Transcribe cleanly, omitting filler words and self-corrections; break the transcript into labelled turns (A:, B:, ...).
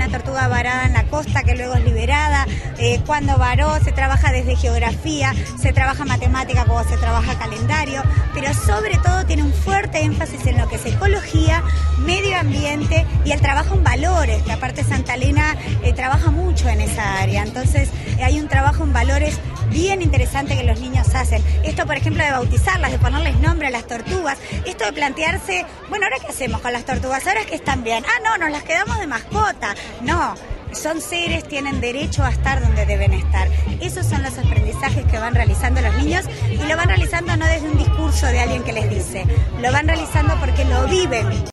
A: tortuga varada en la costa que luego es liberada, cuando varó se trabaja desde geografía, se trabaja matemática como se trabaja calendario, pero sobre todo tiene un fuerte énfasis en lo que es ecología, medio ambiente y el trabajo en valores, que aparte Santa Elena trabaja mucho en esa área, entonces hay un trabajo en valores bien interesante que los niños hacen. Esto, por ejemplo, de bautizarlas, de ponerles nombre a las tortugas, esto de plantearse, bueno, ¿ahora qué hacemos con las tortugas? ¿Ahora que están bien? Ah, no, nos las quedamos de mascota. No, son seres, tienen derecho a estar donde deben estar. Esos son los aprendizajes que van realizando los niños y lo van realizando no desde un discurso de alguien que les dice, lo van realizando porque lo viven.